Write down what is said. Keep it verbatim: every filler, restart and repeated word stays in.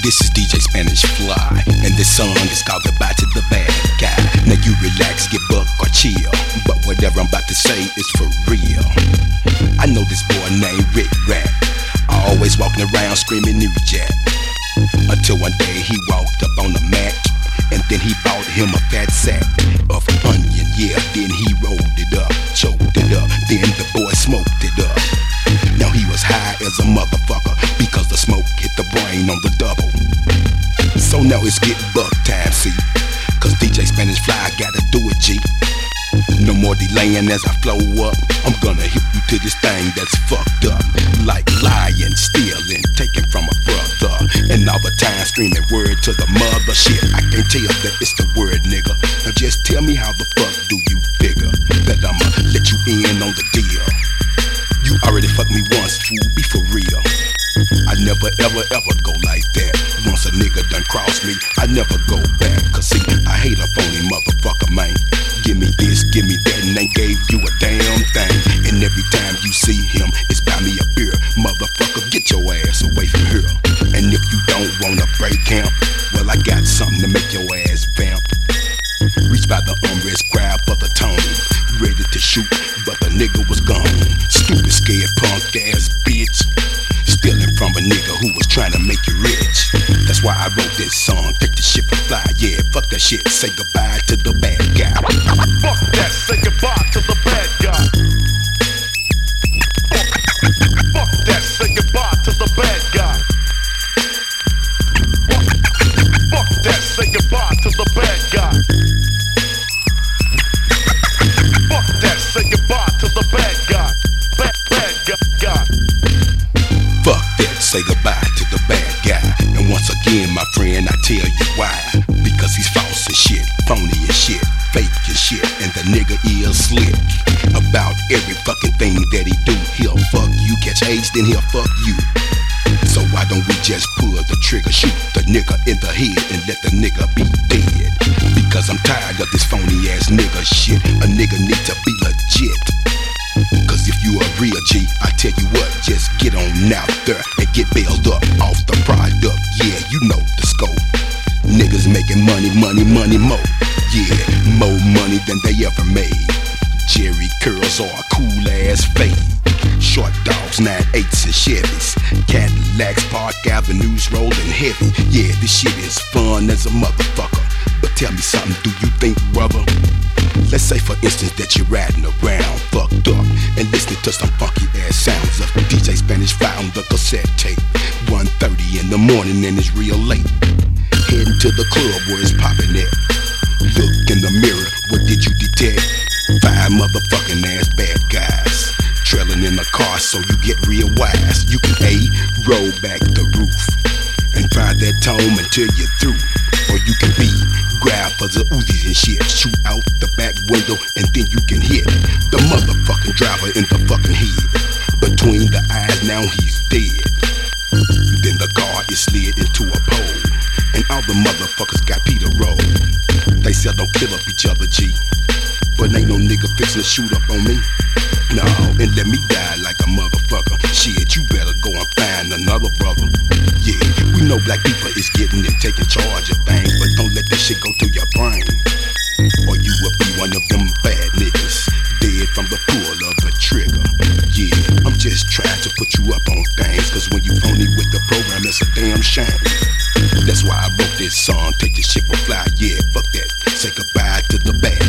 This is D J Spanish Fly, and this song is called Goodbye to the Bad Guy. Now you relax, get buck or chill, but whatever I'm about to say is for real. I know this boy named Rick Rat, always walking around screaming New Jack, until one day he walked up on the mat, and then he bought him a fat sack of onion, yeah. Then he rolled it up, choked it up, then the boy smoked it up. Now he was high as a motherfucker, because the smoke hit the brain on the double. So now it's get buck time, see, cause D J Spanish Fly gotta do it, G. No more delaying as I flow up, I'm gonna hit you to this thing that's fucked up, like lying, stealing, taking from a brother, and all the time screaming word to the mother. Shit, I can't tell that it's the word, nigga. Now just tell me how the fuck do you figure that I'ma let you in on the deal? You already fucked me once, fool, be for real. I never ever ever go like that. Once a nigga done cross me, I never go back. Cause see, I hate a phony motherfucker, man. Give me this, give me that, and they gave you a damn thing. And every time you see him, it's buy me a beer. Motherfucker, get your ass away from here. And if you don't wanna break camp, well, I got something to make your ass vamp. Reach by the armrest, grab for the tone, ready to shoot, but the nigga was gone. Stupid, scared, punk ass bitch, stealing from a nigga who was trying to make you rich. That's why I wrote this song, take the shit for fly, yeah. Fuck that shit, say goodbye to the bad guy. Fuck that, say goodbye to the bad guy. Fuck that, say goodbye to the bad guy. Fuck that, say goodbye to the bad guy. Fuck that, say goodbye to the bad guy. Bad, bad guy. Fuck that, say goodbye to the bad guy. And once again, my friend, I tell you why. Because he's false and shit, phony and shit, fake and shit, and the nigga is slick about every fucking thing that he do. He'll fuck you, catch AIDS, then he'll fuck you. So why don't we just pull the trigger, shoot the nigga in the head, and let the nigga be dead? Because I'm tired of this phony ass nigga shit. A nigga need to be legit. Cause if you a real G, I tell you what, just get on out there and get bailed up off the product. Yeah, you know the scope. Niggas making money, money, money, more. Yeah, more money than they ever made. Jerry curls or a cool ass fade. Short dogs, nine eights and Chevys, Cadillacs, Park Avenues rolling heavy. Yeah, this shit is fun as a motherfucker. But tell me something, do you think, brother? Let's say for instance that you're riding around fucked up and listening to some funky ass sounds of D J Spanish Fly on the cassette tape. one thirty in the morning and it's real late. Heading to the club where it's popping at. Look in the mirror, what did you detect? Five motherfucking ass bad guys trailing in the car, so you get real wise. You can A, roll back the roof and find that tone until you're through. Or you can B, grab for the Uzis and shit, shoot out the back window and then you can hit the motherfucking driver in the fucking head. Between the eyes, now he's dead. Then the car is slid into a pole, and all the motherfuckers got Peter roll. They said don't kill up each other, G, but ain't no nigga fixin' to shoot up on me. No, and let me die like a motherfucker. Shit, you better go and find another brother. Yeah, we know black people is getting and taking charge of things, but don't let that shit go to your brain, or you will be one of them bad niggas, dead from the pull of a trigger. Yeah, I'm just trying to put you up on things, cause when you phony with the program, it's a damn shame. That's why I wrote this song, take this shit for fly, yeah, fuck that, say goodbye to the bad